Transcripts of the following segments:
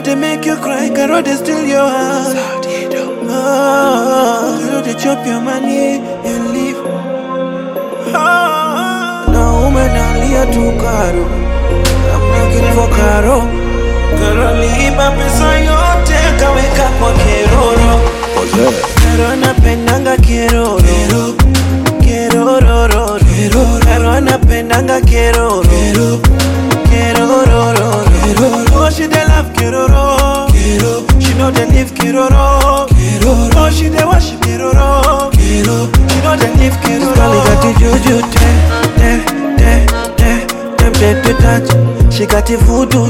they make you cry, Karo they steal your heart. Karo they chop your money and leave. Now woman alia to Karo, I'm looking for Karo. Karo liiba pesa yote kaweka kwa Keroro. Karo anapendanga Keroro. Keroro. Karo anapendanga Keroro. Keroro. Oh, she dey love Keroro. She know they live Keroro. Oh, she dey worship Keroro. She know they live Keroro. Girl, got the juju, tempted to touch. She got the voodoo,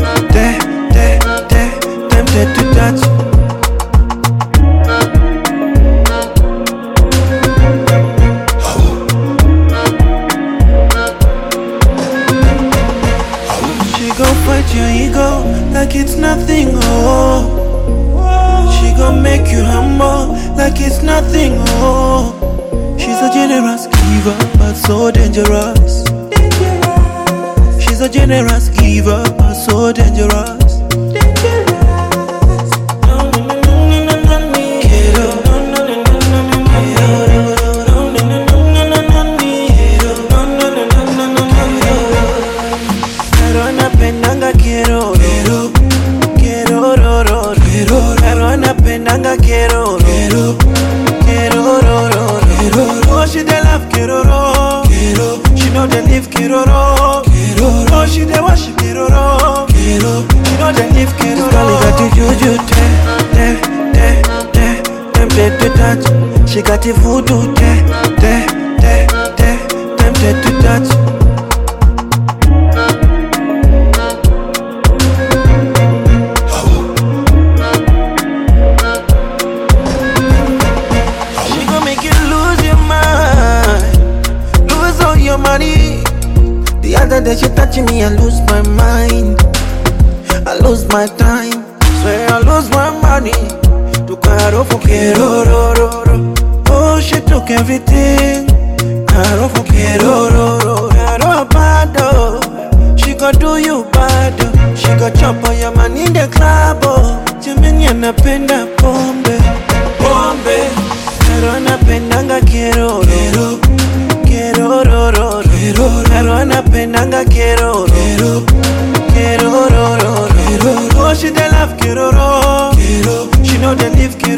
tempted to touch. Fight your ego like it's nothing, oh. She gon' make you humble like it's nothing, oh. She's a generous giver, but so dangerous. She's a generous giver, but so dangerous. Anapendanga Keroro. Oh, she dey love Keroro. She know they live Keroro. Oh, she dey worship Keroro. She know they live Keroro. Girl, got the juju, tempted to touch. She got the voodoo, tempted to touch. The other day she touching me, I lose my mind. I lose my time. Swear I lose my money. To Karo for Keroro. Oh, she took everything. Karo for Keroro. Karo bad, oh. She gon' do you bad, oh. She gon' chop on your man in the club, oh. Jimmy anapenda pombe. Karo anapendanga Keroro. Karo anapendanga Keroro. Oh, she dey love Keroro. She know they live Keroro.